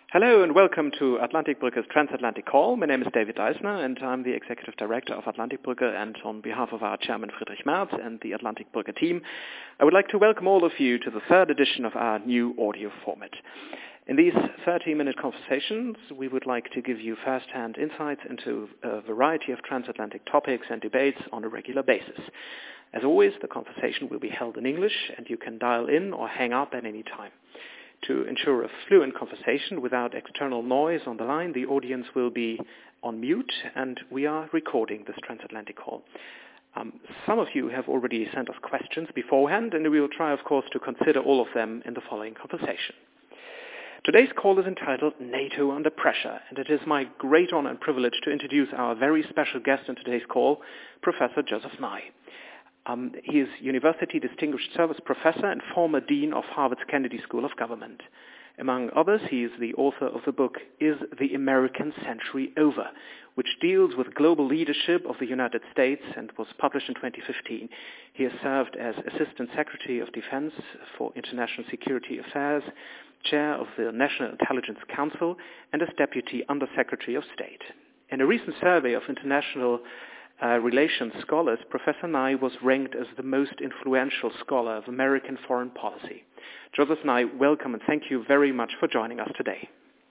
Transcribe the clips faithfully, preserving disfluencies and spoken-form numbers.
Hello and welcome to Atlantikbrücke's Transatlantic Call. My name is David Deisner and I'm the Executive Director of Atlantikbrücke, and on behalf of our Chairman Friedrich Merz and the Atlantikbrücke team, I would like to welcome all of you to the third edition of our new audio format. In these thirty-minute conversations, we would like to give you first-hand insights into a variety of transatlantic topics and debates on a regular basis. As always, the conversation will be held in English and you can dial in or hang up at any time. To ensure a fluent conversation without external noise on the line, the audience will be on mute and we are recording this transatlantic call. Um, some of you have already sent us questions beforehand and we will try, of course, to consider all of them in the following conversation. Today's call is entitled NATO Under Pressure, and it is my great honor and privilege to introduce our very special guest in today's call, Professor Joseph Nye. Um, he is University Distinguished Service Professor and former Dean of Harvard's Kennedy School of Government. Among others, he is the author of the book Is the American Century Over?, which deals with global leadership of the United States and was published in twenty fifteen. He has served as Assistant Secretary of Defense for International Security Affairs, Chair of the National Intelligence Council, and as Deputy Undersecretary of State. In a recent survey of international Uh, relations scholars, Professor Nye was ranked as the most influential scholar of American foreign policy. Joseph Nye, welcome and thank you very much for joining us today.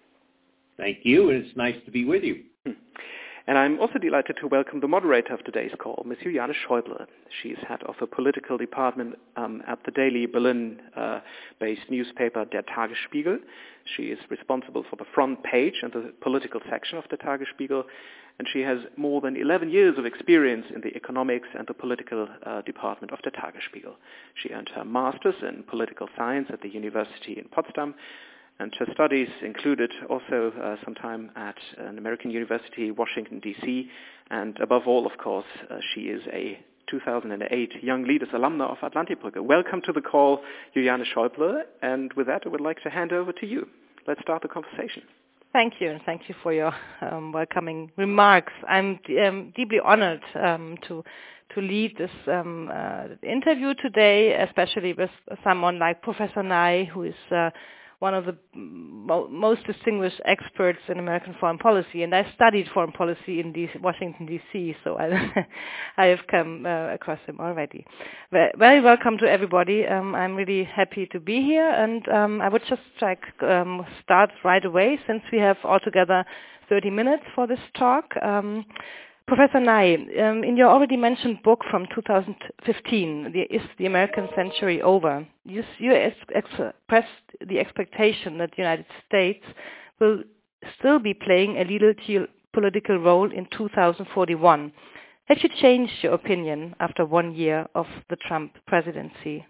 Thank you, and it's nice to be with you. And I'm also delighted to welcome the moderator of today's call, Miz Juliane Schäuble. She's head of the political department um, at the daily Berlin-based uh, newspaper Der Tagesspiegel. She is responsible for the front page and the political section of Der Tagesspiegel, and she has more than eleven years of experience in the economics and the political uh, department of Der Tagesspiegel. She earned her master's in political science at the University in Potsdam, and her studies included also uh, some time at an American university, Washington, D C, and above all, of course, uh, she is a two thousand eight Young Leaders alumna of Atlantikbrücke. Welcome to the call, Juliane Schäuble, and with that, I would like to hand over to you. Let's start the conversation. Thank you, and thank you for your um, welcoming remarks. I'm um, deeply honored um, to to lead this um, uh, interview today, especially with someone like Professor Nye, who is uh, one of the mo- most distinguished experts in American foreign policy, and I studied foreign policy in D C, Washington, D C, so I, I have come uh, across him already. Very welcome to everybody. Um, I'm really happy to be here, and um, I would just like um, start right away, since we have altogether thirty minutes for this talk. Um, Professor Nye, um, in your already mentioned book from two thousand fifteen, the, Is the American Century Over?, you, you ex- expressed the expectation that the United States will still be playing a leader political role in two thousand forty-one. Have you changed your opinion after one year of the Trump presidency?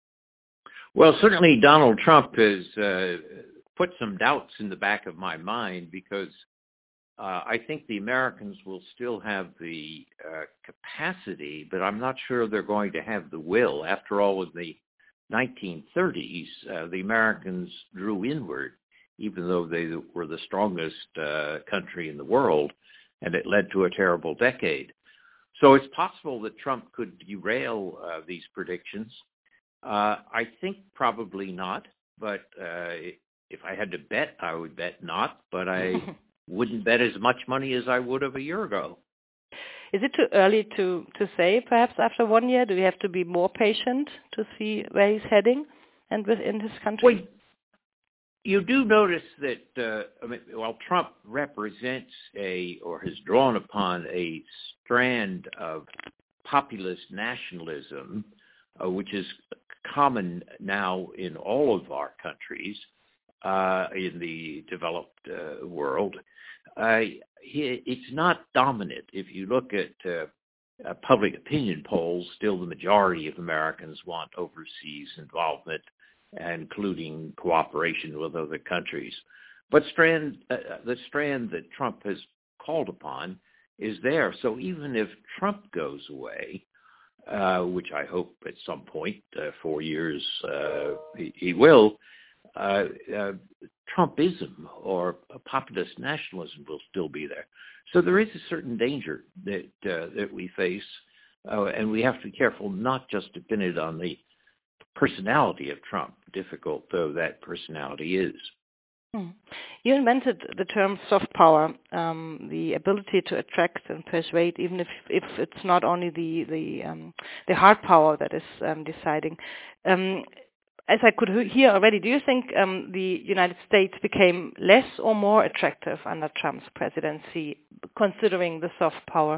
Well, certainly Donald Trump has uh, put some doubts in the back of my mind, because Uh, I think the Americans will still have the uh, capacity, but I'm not sure they're going to have the will. After all, in the nineteen thirties, uh, the Americans drew inward, even though they were the strongest uh, country in the world, and it led to a terrible decade. So it's possible that Trump could derail uh, these predictions. Uh, I think probably not, but uh, if I had to bet, I would bet not, but I wouldn't bet as much money as I would have a year ago. Is it too early to, to say, perhaps after one year? Do we have to be more patient to see where he's heading and within his country? Well, you do notice that, uh, I mean, while Trump represents a, or has drawn upon a strand of populist nationalism, uh, which is common now in all of our countries, uh, in the developed uh, world, Uh, he, it's not dominant. If you look at uh, uh, public opinion polls, still the majority of Americans want overseas involvement, including cooperation with other countries. But strand, uh, the strand that Trump has called upon is there. So even if Trump goes away, uh, which I hope at some point, uh, four years, uh, he, he will, Uh, uh, Trumpism or populist nationalism will still be there. So there is a certain danger that uh, that we face, uh, and we have to be careful not just to pin it on the personality of Trump, difficult though that personality is. Hmm. You invented the term soft power, um, the ability to attract and persuade, even if, if it's not only the the, um, the hard power that is um, deciding. Um, as I could hear already, do you think um, the United States became less or more attractive under Trump's presidency, considering the soft power?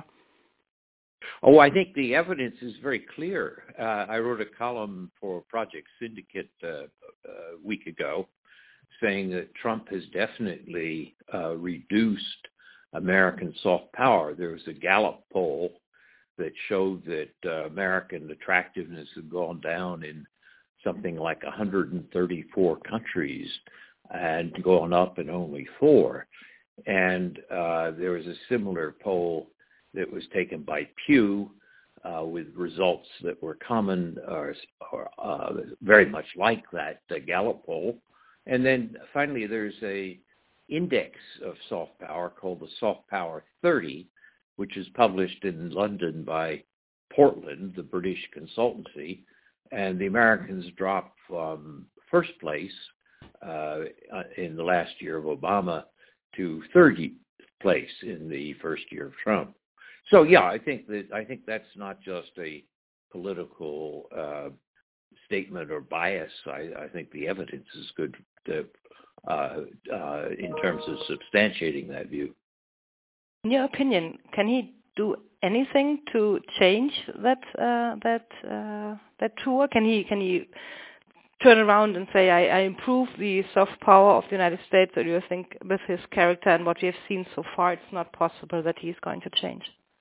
Oh, I think the evidence is very clear. Uh, I wrote a column for Project Syndicate uh, a week ago, saying that Trump has definitely uh, reduced American soft power. There was a Gallup poll that showed that uh, American attractiveness had gone down in something like one hundred thirty-four countries and gone up in only four. And uh, there was a similar poll that was taken by Pew uh, with results that were common or, or uh, very much like that the Gallup poll. And then finally, there's a index of soft power called the Soft Power thirty, which is published in London by Portland, the British consultancy. And the Americans dropped from first place uh, in the last year of Obama to thirtieth place in the first year of Trump. So yeah, I think that I think that's not just a political uh, statement or bias. I, I think the evidence is good to, uh, uh, in terms of substantiating that view. In your opinion, can he do anything to change that uh, that uh, that tour? Can he can he turn around and say, I, I improve the soft power of the United States, or do you think with his character and what we have seen so far, it's not possible that he's going to change?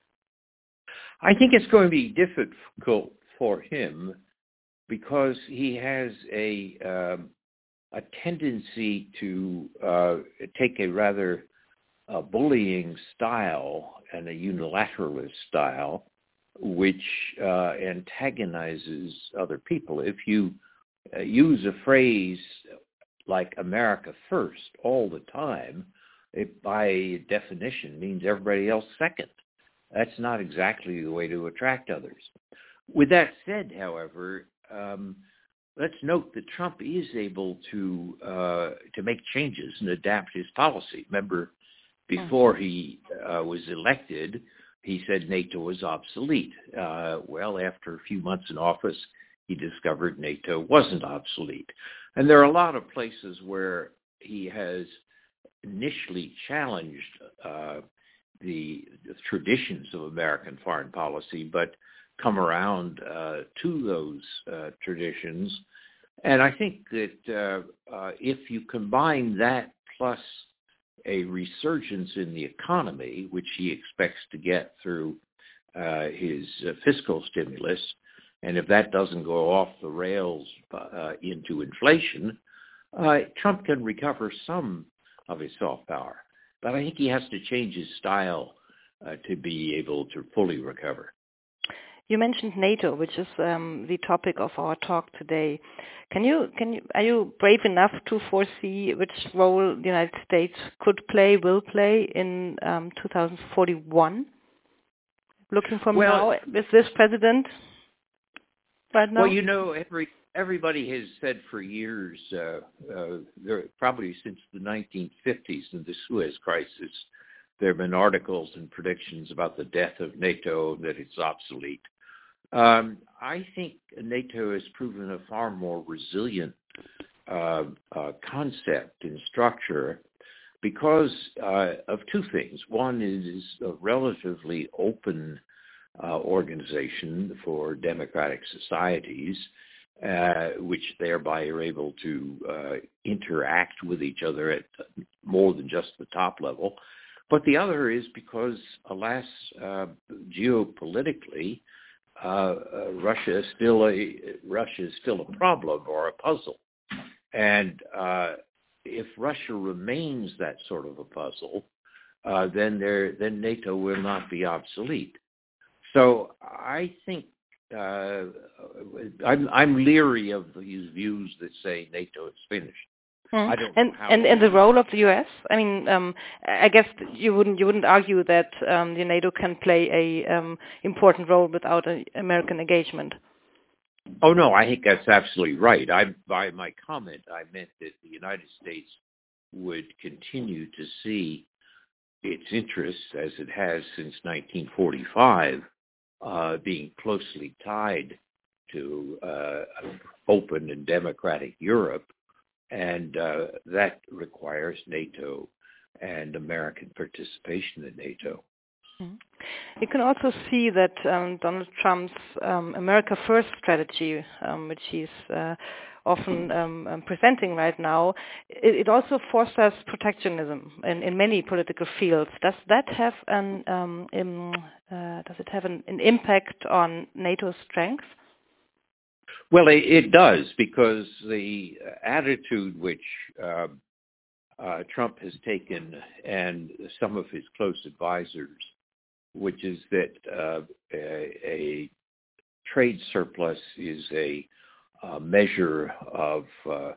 I think it's going to be difficult for him because he has a um, a tendency to uh, take a rather uh, bullying style and a unilateralist style, which uh, antagonizes other people. If you uh, use a phrase like America first all the time, it by definition means everybody else second. That's not exactly the way to attract others. With that said, however, um, let's note that Trump is able to uh, to make changes and adapt his policy. Remember, before he uh, was elected, he said NATO was obsolete. Uh, well, after a few months in office, he discovered NATO wasn't obsolete. And there are a lot of places where he has initially challenged uh, the, the traditions of American foreign policy, but come around uh, to those uh, traditions. And I think that uh, uh, if you combine that plus a resurgence in the economy, which he expects to get through uh, his uh, fiscal stimulus, and if that doesn't go off the rails uh, into inflation, uh, Trump can recover some of his soft power. But I think he has to change his style uh, to be able to fully recover. You mentioned NATO, which is um, the topic of our talk today. Can you, can you, are you brave enough to foresee which role the United States could play, will play in um, two thousand forty-one? Looking from well, now, with this president right now? Well, you know, every everybody has said for years, uh, uh, there, probably since the nineteen fifties and the Suez Crisis, there have been articles and predictions about the death of NATO, that it's obsolete. Um, I think NATO has proven a far more resilient uh, uh, concept and structure because uh, of two things. One is a relatively open uh, organization for democratic societies, uh, which thereby are able to uh, interact with each other at more than just the top level. But the other is because, alas, uh, geopolitically, uh, uh, Russia is still a Russia is still a problem or a puzzle, and uh, if Russia remains that sort of a puzzle, uh, then there then NATO will not be obsolete. So I think uh, I'm, I'm leery of these views that say NATO is finished. Hmm. I don't and know how and and the role of the U S. I mean, um, I guess you wouldn't you wouldn't argue that um, the NATO can play a um, important role without an American engagement. Oh no, I think that's absolutely right. I, by my comment, I meant that the United States would continue to see its interests, as it has since nineteen forty-five, uh, being closely tied to uh, open and democratic Europe, and uh, that requires NATO and American participation in NATO. You can also see that um, Donald Trump's um, America First strategy, um, which he's uh, often um, um, presenting right now, it, it also fosters protectionism in, in many political fields. Does that have an um, um, uh, does it have an, an impact on NATO's strength? Well, it, it does, because the attitude which uh, uh, Trump has taken, and some of his close advisors, which is that uh, a, a trade surplus is a, a measure of uh,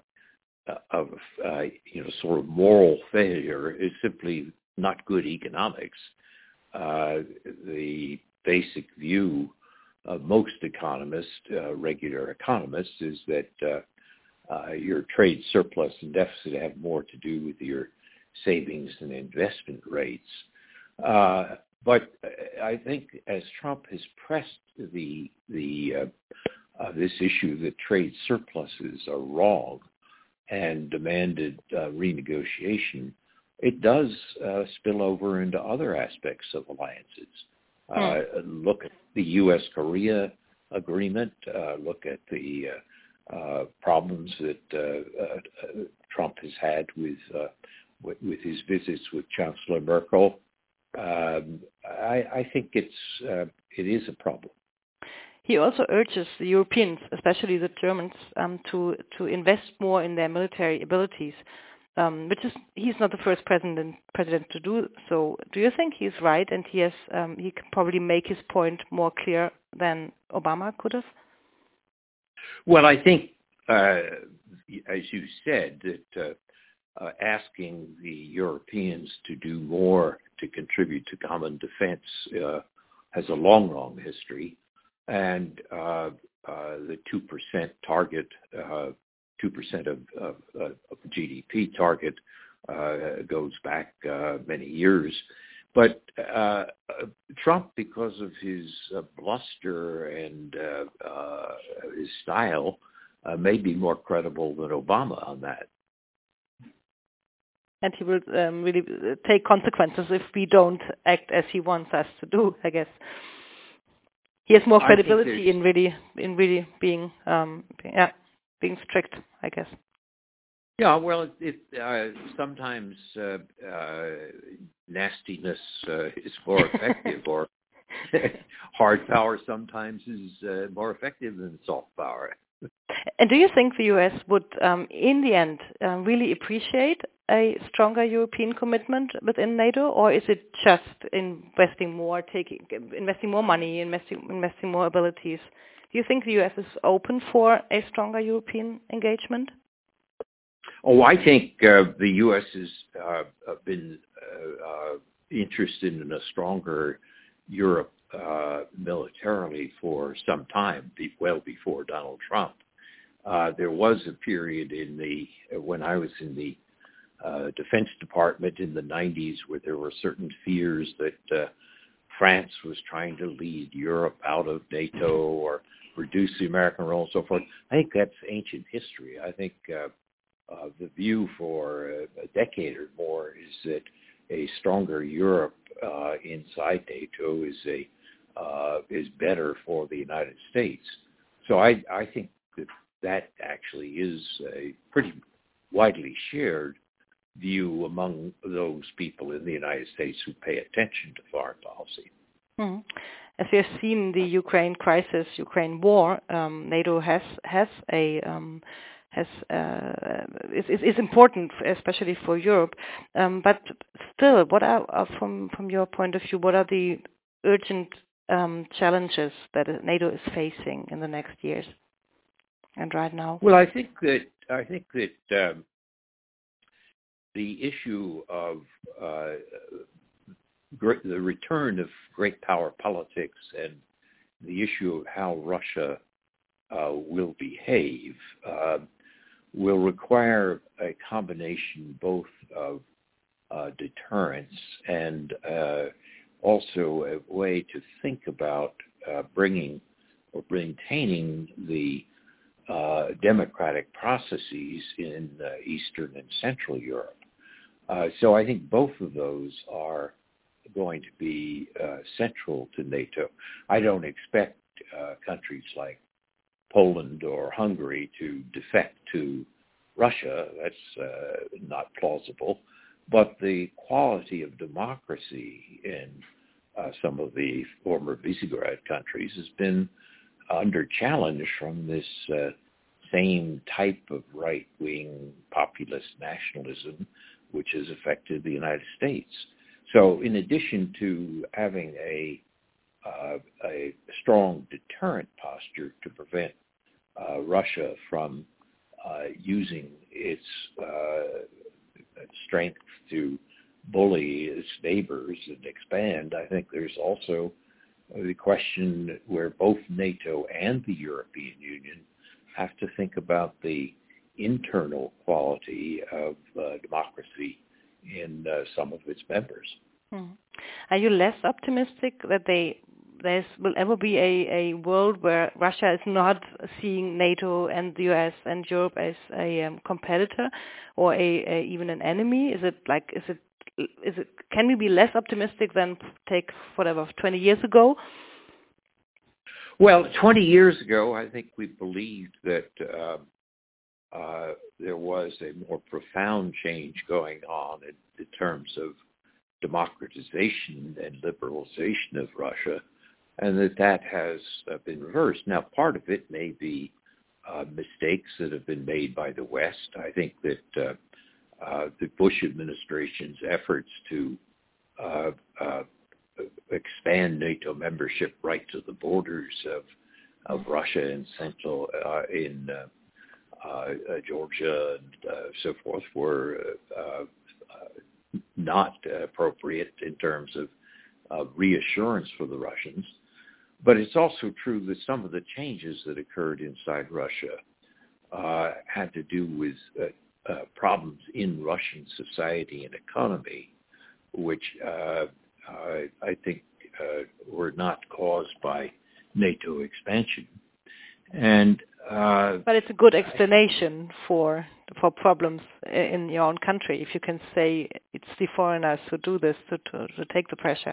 of uh, you know sort of moral failure, is simply not good economics. Uh, the basic view of most economists, uh, regular economists, is that uh, uh, your trade surplus and deficit have more to do with your savings and investment rates. Uh, but I think as Trump has pressed the the uh, uh, this issue that trade surpluses are wrong and demanded uh, renegotiation, it does uh, spill over into other aspects of alliances. Uh, look at the U S Korea agreement. Uh, look at the uh, uh, problems that uh, uh, Trump has had with, uh, with with his visits with Chancellor Merkel. Um, I, I think it's uh, it is a problem. He also urges the Europeans, especially the Germans, um, to to invest more in their military abilities. Um, which is, he's not the first president president to do so. Do you think he's right, and he has um, he can probably make his point more clear than Obama could have? Well, I think, uh, as you said, that uh, uh, asking the Europeans to do more to contribute to common defense uh, has a long, long history, and uh, uh, the two percent target. Uh, two percent of, of, of the G D P target uh, goes back uh, many years. But uh, Trump, because of his uh, bluster and uh, uh, his style, uh, may be more credible than Obama on that. And he will um, really take consequences if we don't act as he wants us to do, I guess. He has more credibility in really, in really being, um, yeah. being strict, I guess. Yeah, well, it, it uh, sometimes uh, uh, nastiness uh, is more effective, or hard power sometimes is uh, more effective than soft power. And do you think the U S would, um, in the end, um, really appreciate a stronger European commitment within NATO, or is it just investing more, taking, investing more money, investing, investing more abilities? Do you think the U S is open for a stronger European engagement? Oh, I think uh, the U S has uh, been uh, uh, interested in a stronger Europe uh, militarily for some time, well before Donald Trump. Uh, there was a period in the when I was in the uh, Defense Department in the nineties where there were certain fears that uh, France was trying to lead Europe out of NATO or reduce the American role and so forth. I think that's ancient history. I think uh, uh, the view for a, a decade or more is that a stronger Europe uh, inside NATO is a uh, is better for the United States. So I, I think that that actually is a pretty widely shared view among those people in the United States who pay attention to foreign policy. Mm. As we have seen the Ukraine crisis, Ukraine war, um, NATO has has a um, has uh, is, is important, especially for Europe. Um, but still, what are, are from from your point of view? What are the urgent um, challenges that NATO is facing in the next years and right now? Well, I think that I think that um, the issue of uh, the return of great power politics and the issue of how Russia uh, will behave uh, will require a combination both of uh, deterrence and uh, also a way to think about uh, bringing or maintaining the uh, democratic processes in uh, Eastern and Central Europe. Uh, so I think both of those are going to be uh, central to NATO. I don't expect uh, countries like Poland or Hungary to defect to Russia. That's uh, not plausible. But the quality of democracy in uh, some of the former Visegrad countries has been under challenge from this uh, same type of right-wing populist nationalism which has affected the United States. So in addition to having a, uh, a strong deterrent posture to prevent uh, Russia from uh, using its uh, strength to bully its neighbors and expand, I think there's also the question where both NATO and the European Union have to think about the internal quality of uh, democracy in uh, some of its members. Hmm. Are you less optimistic that they there will ever be a, a world where Russia is not seeing NATO and the U S and Europe as a um, competitor or a, a even an enemy? Is it like is it is it can we be less optimistic than take whatever twenty years ago? Well, twenty years ago, I think we believed that uh, uh, there was a more profound change going on in, in terms of democratization and liberalization of Russia, and that that has uh, been reversed. Now, part of it may be uh, mistakes that have been made by the West. I think that uh, uh, the Bush administration's efforts to uh, uh, expand NATO membership right to the borders of of Russia and Central uh, in uh, uh, Georgia and uh, so forth were uh, uh, not appropriate in terms of uh, reassurance for the Russians. But it's also true that some of the changes that occurred inside Russia uh, had to do with uh, uh, problems in Russian society and economy, which uh, I, I think uh, were not caused by NATO expansion. And uh, but it's a good explanation for for problems in your own country if you can say it's the foreigners who do this to, to, to take the pressure.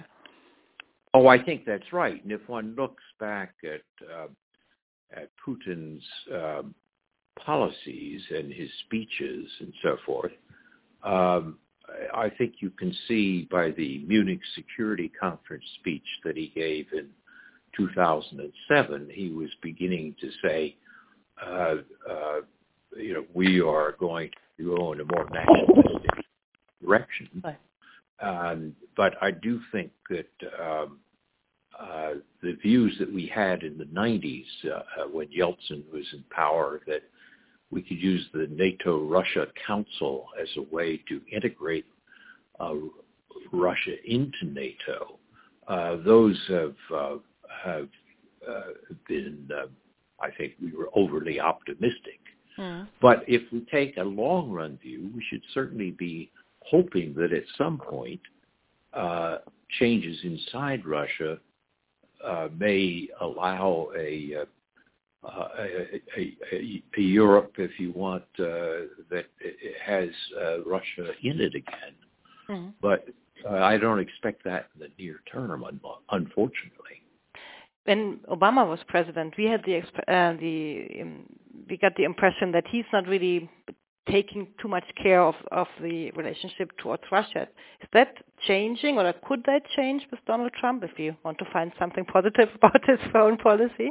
Oh, I think that's right. And if one looks back at uh, at Putin's um, policies and his speeches and so forth, um, I think you can see by the Munich Security Conference speech that he gave in two thousand seven, he was beginning to say, uh, uh, you know, we are going to go in a more nationalistic direction. Um, but I do think that um, uh, the views that we had in the nineties uh, when Yeltsin was in power, that we could use the NATO-Russia Council as a way to integrate uh, Russia into NATO, uh, those have uh, have uh, been, uh, I think we were overly optimistic. Mm. But if we take a long-run view, we should certainly be hoping that at some point uh, changes inside Russia uh, may allow a, uh, a, a, a, a Europe, if you want, uh, that has uh, Russia in it again. Mm. But uh, I don't expect that in the near term, unfortunately. When Obama was president, we had the uh, the um, we got the impression that he's not really taking too much care of, of the relationship towards Russia. Is that changing, or could that change with Donald Trump? If you want to find something positive about his foreign policy.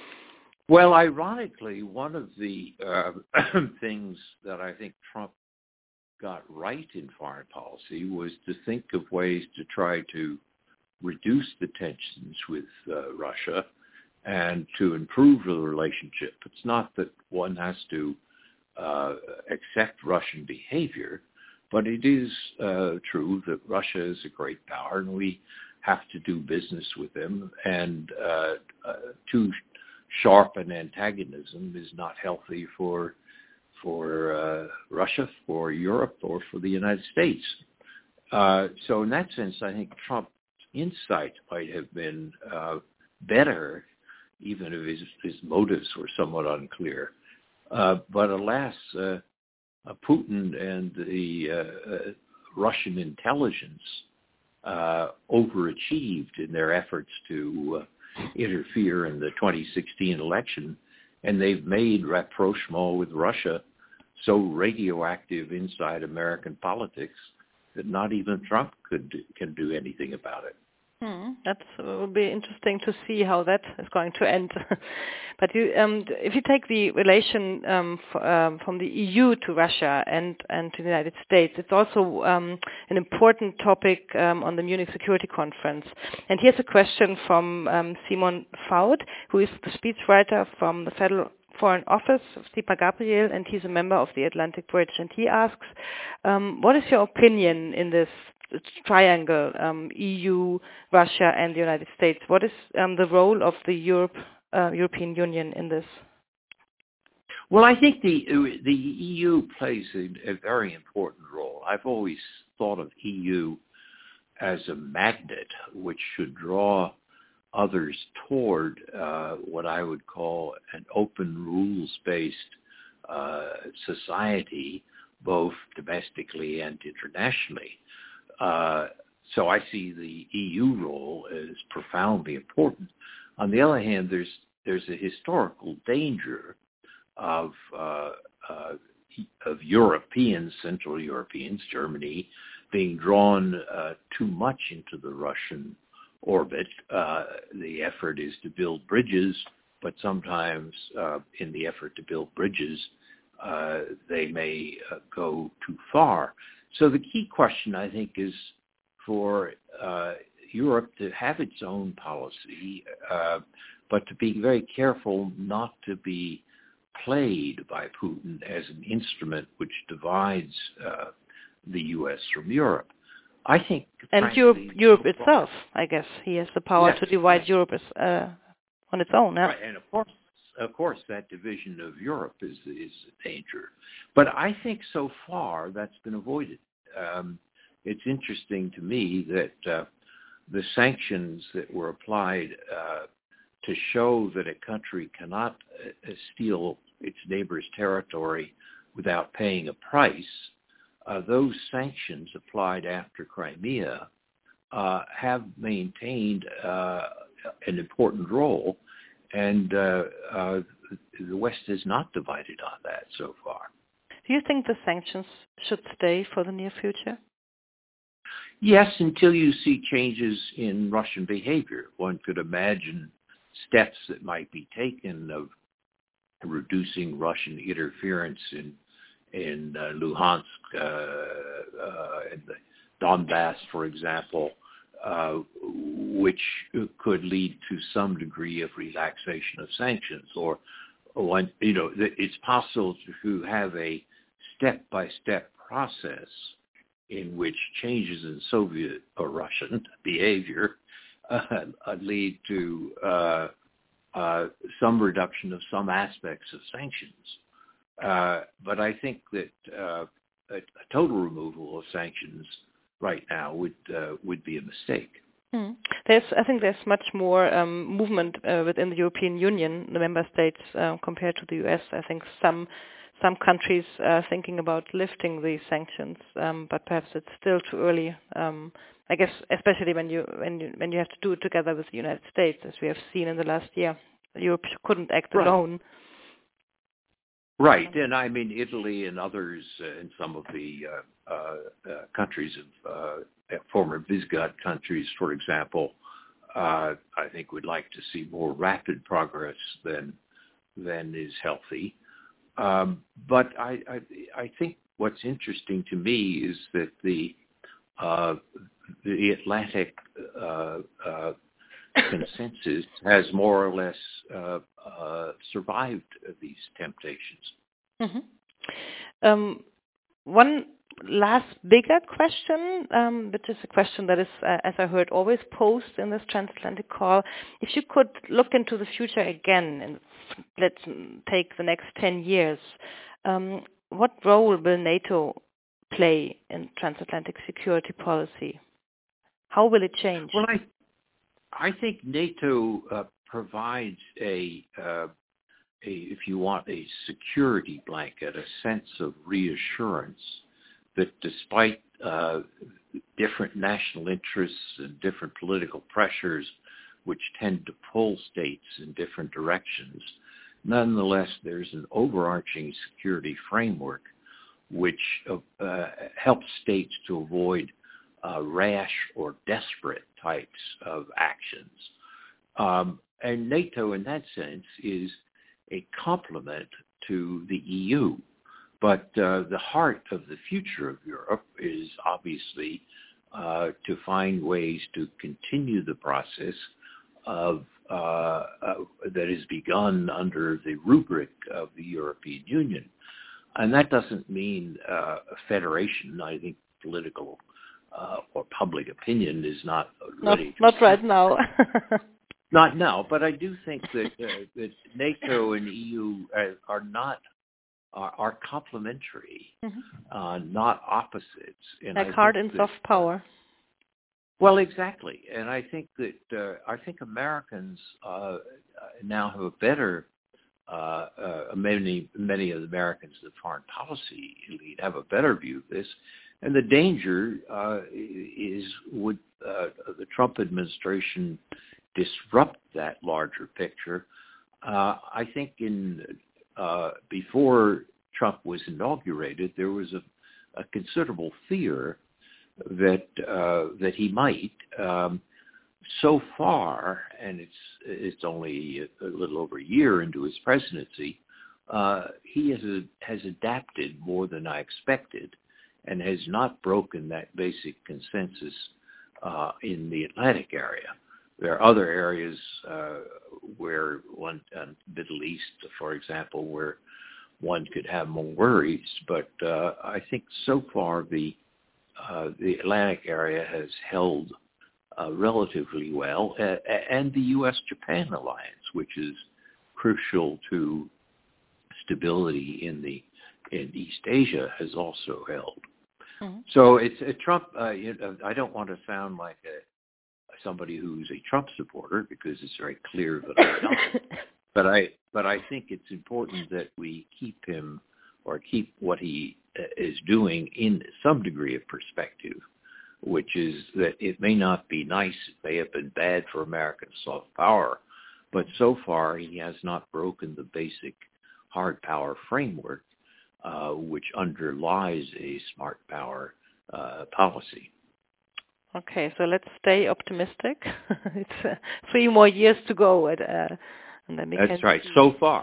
Well, ironically, one of the uh, things that I think Trump got right in foreign policy was to think of ways to try to reduce the tensions with uh, Russia and to improve the relationship. It's not that one has to uh, accept Russian behavior, but it is uh, true that Russia is a great power and we have to do business with them, and uh, uh, too sharp an antagonism is not healthy for for uh, Russia, for Europe, or for the United States. Uh, so in that sense, I think Trump's insight might have been uh, better, even if his, his motives were somewhat unclear. Uh, but alas, uh, uh, Putin and the uh, uh, Russian intelligence uh, overachieved in their efforts to uh, interfere in the twenty sixteen election, and they've made rapprochement with Russia so radioactive inside American politics that not even Trump could do, can do anything about it. Hmm, that will be interesting to see how that is going to end. But you, um, if you take the relation um, f- um, from the E U to Russia and, and to the United States, it's also um, an important topic um, on the Munich Security Conference. And here's a question from um, Simon Faut, who is the speechwriter from the Federal Foreign Office of Sigmar Gabriel, and he's a member of the Atlantic Bridge. And he asks, um, what is your opinion in this triangle, um, E U, Russia, and the United States? What is um, the role of the Europe, uh, European Union in this? Well, I think the the E U plays a, a very important role. I've always thought of E U as a magnet which should draw others toward uh, what I would call an open rules-based uh, society, both domestically and internationally. Uh, so I see the E U role as profoundly important. On the other hand, there's there's a historical danger of uh, uh, of Europeans, Central Europeans, Germany, being drawn uh, too much into the Russian orbit. Uh, the effort is to build bridges, but sometimes uh, in the effort to build bridges, uh, they may uh, go too far. So the key question, I think, is for uh, Europe to have its own policy, uh, but to be very careful not to be played by Putin as an instrument which divides uh, the U S from Europe. I think, and frankly, Europe, Europe itself, I guess, he has the power yes, to divide right. Europe as, uh, on its own. Yeah? Right. And of course, of course, that division of Europe is is a danger. But I think so far that's been avoided. Um, it's interesting to me that uh, the sanctions that were applied uh, to show that a country cannot uh, steal its neighbor's territory without paying a price, uh, those sanctions applied after Crimea uh, have maintained uh, an important role, and uh, uh, the West is not divided on that so far. Do you think the sanctions should stay for the near future? Yes, until you see changes in Russian behavior. One could imagine steps that might be taken of reducing Russian interference in in uh, Luhansk uh, uh, and the Donbass, for example, uh, which could lead to some degree of relaxation of sanctions. Or, one, you know, it's possible to have a step-by-step process in which changes in Soviet or Russian behavior uh, lead to uh, uh, some reduction of some aspects of sanctions. Uh, but I think that uh, a, a total removal of sanctions right now would uh, would be a mistake. Hmm. There's, I think, there's much more um, movement uh, within the European Union, the member states, uh, compared to the U S. I think some some countries are thinking about lifting these sanctions, um, but perhaps it's still too early. Um, I guess, especially when you when you when you have to do it together with the United States, as we have seen in the last year, Europe couldn't act right. alone. Right, and I mean Italy and others, uh, and some of the uh, uh, uh, countries of uh, former Visegrad countries, for example, uh, I think would like to see more rapid progress than than is healthy. Um, but I, I, I think what's interesting to me is that the uh, the Atlantic uh, uh, consensus has more or less uh, uh, survived these temptations. Mm-hmm. Um, one last bigger question, um, which is a question that is, uh, as I heard, always posed in this transatlantic call. If you could look into the future again, and let's take the next ten years, Um, what role will NATO play in transatlantic security policy? How will it change? Well, I, I think NATO uh, provides a, uh, a, if you want, a security blanket, a sense of reassurance that despite uh, different national interests and different political pressures which tend to pull states in different directions, nonetheless, there's an overarching security framework which uh, helps states to avoid uh, rash or desperate types of actions. Um, and NATO, in that sense, is a complement to the E U. But uh, the heart of the future of Europe is obviously uh, to find ways to continue the process of uh, uh, that has begun under the rubric of the European Union. And that doesn't mean uh, a federation. I think political uh, or public opinion is not ready. Not, not right now. Not now, but I do think that, uh, that NATO and E U are, are not are, are complementary, mm-hmm. uh, not opposites. And like hard and soft power. Well, exactly, and I think that uh, I think Americans uh, now have a better. Uh, uh, many many of the Americans in the foreign policy elite have a better view of this, and the danger uh, is would uh, the Trump administration disrupt that larger picture. Uh, I think in uh, before Trump was inaugurated, there was a, a considerable fear that uh, that he might. Um, So far, and it's it's only a, a little over a year into his presidency, uh, he has a, has adapted more than I expected, and has not broken that basic consensus uh, in the Atlantic area. There are other areas uh, where one, uh, Middle East, for example, where one could have more worries. But uh, I think so far the uh, the Atlantic area has held Uh, relatively well, uh, and the U S Japan alliance, which is crucial to stability in the in East Asia, has also held. Mm-hmm. So it's a Trump. Uh, you know, I don't want to sound like a, somebody who's a Trump supporter, because it's very clear that I'm not. but I but I think it's important that we keep him or keep what he uh, is doing in some degree of perspective, which is that it may not be nice, it may have been bad for American soft power, but so far he has not broken the basic hard power framework, uh, which underlies a smart power uh, policy. Okay, so let's stay optimistic. It's uh, three more years to go. At, uh, and then we That's can right, see. so far.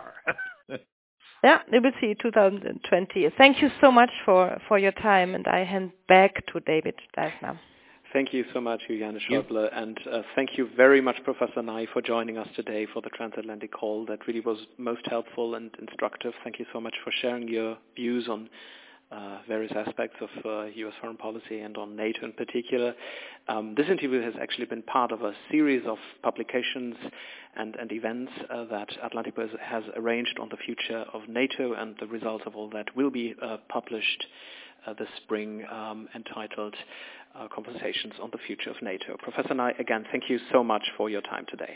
Yeah, we will see twenty twenty. Thank you so much for, for your time, and I hand back to David Deisner. Thank you so much, Juliane Schäuble, and uh, thank you very much, Professor Ney, for joining us today for the Transatlantic Call. That really was most helpful and instructive. Thank you so much for sharing your views on uh, various aspects of uh, U S foreign policy and on NATO in particular. Um, this interview has actually been part of a series of publications and, and events uh, that Atlantic Press has arranged on the future of NATO, and the results of all that will be uh, published uh, this spring, um, entitled uh, Conversations on the Future of NATO. Professor Ney, again, thank you so much for your time today.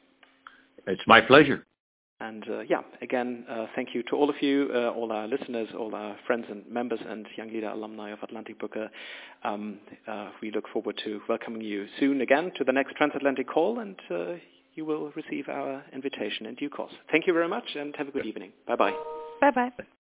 It's my pleasure. And uh, yeah, again, uh, thank you to all of you, uh, all our listeners, all our friends and members and young leader alumni of Atlantic Booker. Um, uh, we look forward to welcoming you soon again to the next Transatlantic Call, and uh, you will receive our invitation in due course. Thank you very much, and have a good evening. Bye-bye. Bye-bye.